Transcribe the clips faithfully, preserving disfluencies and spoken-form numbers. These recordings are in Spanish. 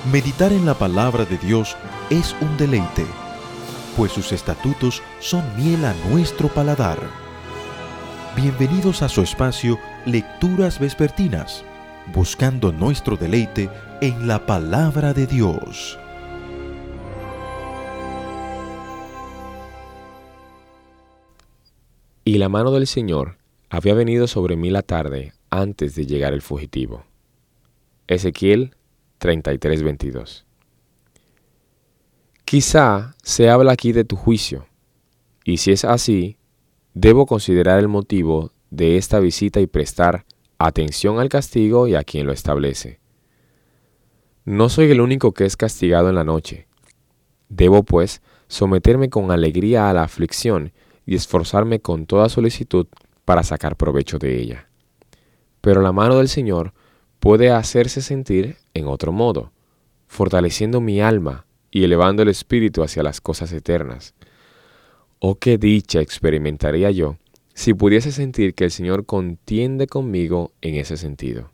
Meditar en la palabra de Dios es un deleite, pues sus estatutos son miel a nuestro paladar. Bienvenidos a su espacio Lecturas Vespertinas, buscando nuestro deleite en la palabra de Dios. Y la mano del Señor había venido sobre mí la tarde antes de llegar el fugitivo. Ezequiel treinta y tres, veintidós. Quizá se habla aquí de tu juicio, y si es así, debo considerar el motivo de esta visita y prestar atención al castigo y a quien lo establece. No soy el único que es castigado en la noche. Debo, pues, someterme con alegría a la aflicción y esforzarme con toda solicitud para sacar provecho de ella. Pero la mano del Señor puede hacerse sentir en otro modo, fortaleciendo mi alma y elevando el espíritu hacia las cosas eternas. Oh, qué dicha experimentaría yo si pudiese sentir que el Señor contiende conmigo en ese sentido.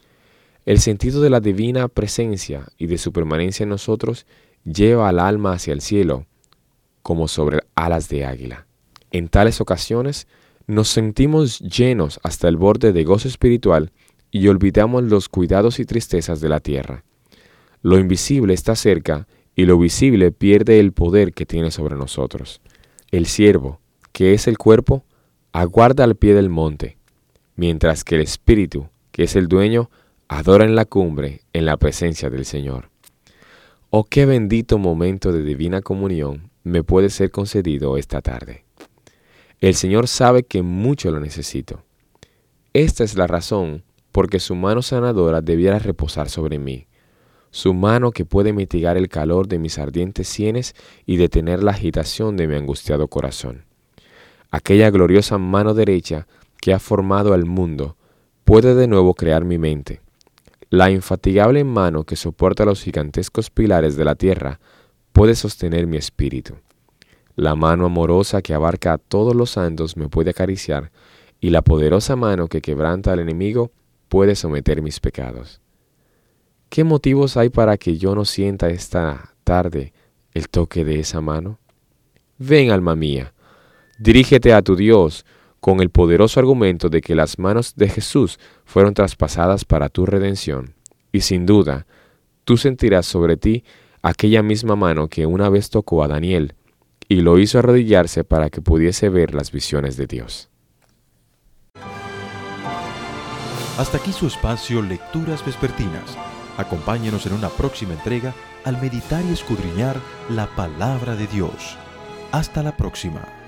El sentido de la divina presencia y de su permanencia en nosotros lleva al alma hacia el cielo, como sobre alas de águila. En tales ocasiones nos sentimos llenos hasta el borde de gozo espiritual y olvidamos los cuidados y tristezas de la tierra. Lo invisible está cerca y lo visible pierde el poder que tiene sobre nosotros. El siervo, que es el cuerpo, aguarda al pie del monte, mientras que el espíritu, que es el dueño, adora en la cumbre, en la presencia del Señor. Oh, qué bendito momento de divina comunión me puede ser concedido esta tarde. El Señor sabe que mucho lo necesito. Esta es la razón por que su mano sanadora debiera reposar sobre mí, su mano que puede mitigar el calor de mis ardientes sienes y detener la agitación de mi angustiado corazón. Aquella gloriosa mano derecha que ha formado al mundo puede de nuevo crear mi mente. La infatigable mano que soporta los gigantescos pilares de la tierra puede sostener mi espíritu. La mano amorosa que abarca a todos los santos me puede acariciar, y la poderosa mano que quebranta al enemigo puede someter mis pecados. ¿Qué motivos hay para que yo no sienta esta tarde el toque de esa mano? Ven, alma mía, dirígete a tu Dios con el poderoso argumento de que las manos de Jesús fueron traspasadas para tu redención, y sin duda, tú sentirás sobre ti aquella misma mano que una vez tocó a Daniel y lo hizo arrodillarse para que pudiese ver las visiones de Dios. Hasta aquí su espacio Lecturas Vespertinas. Acompáñenos en una próxima entrega al meditar y escudriñar la palabra de Dios. Hasta la próxima.